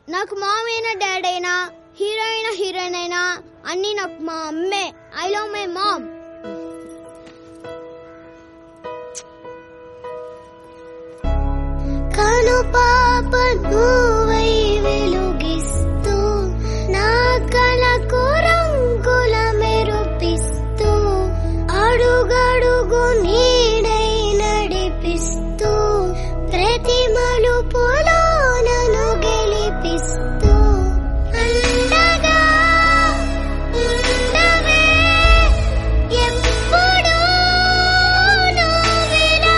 నాకు మామ్ అయినా డాడ్ అయినా హీరో అయినా హీరోయిన్ అయినా అన్ని నాకు మా అమ్మే. I love my mom. కను పాప నువ్వై వెలుగిస్తూ నా కలకు రంగుల మెరుపిస్తూ అడుగడుగు నీడై నడిపిస్తూ ప్రతి మలుపులో నన్ను గెలిపిస్తూ అండగా ఉండవే ఎప్పుడూ నువ్విలా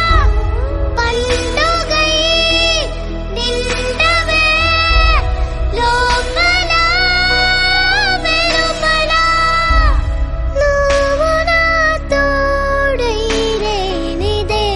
పండుగై నిండవే లోపల వెలుపల నువ్వు నా తోడై రేనిదే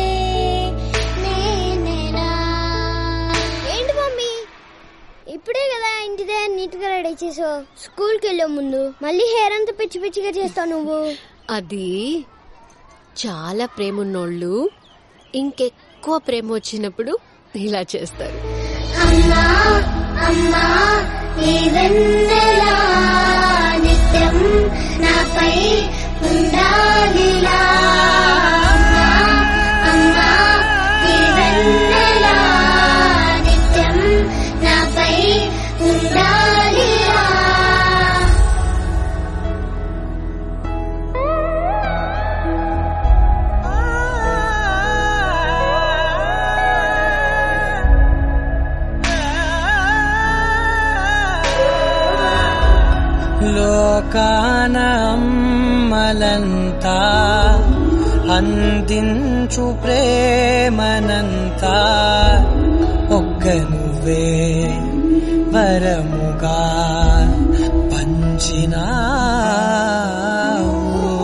నేనేనా. ఏంటి మమ్మీ ఇప్పుడే కదా ఇంటి దగ్గర నీట్ గా రెడీ చేసావు, స్కూల్కి వెళ్ళే ముందు మళ్ళీ హెయిర్ అంతా పిచ్చి పిచ్చిగా చేస్తావు నువ్వు. అది చాలా ప్రేమ ఉన్నోళ్ళు ఇంకెక్కువ ప్రేమ వచ్చినప్పుడు ఇలా చేస్తారు. అమ్మా అమ్మా నీ వెన్నెలా నిత్యం నాపై ఉండాలిలా. అమ్మా నీ వెన్నెలా నిత్యం నాపై ఉండాలిలా. లోకాన అమ్మలంతా అందించు ప్రేమనంతా ఒక్క నువ్వే వరముగా పంచినావు.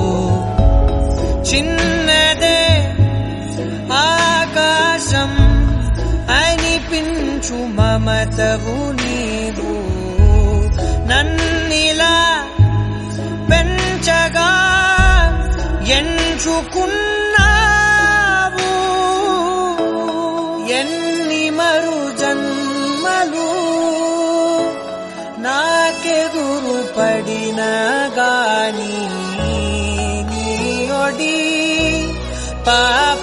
చిన్నదే ఆకాశం అనిపించు మమతవు నీవు నన్నిలా పెంచగా ఎంచుకున్నావు. ఎన్ని మరు జన్మలు నాకెదురు పడిన గాని నీ ఒడి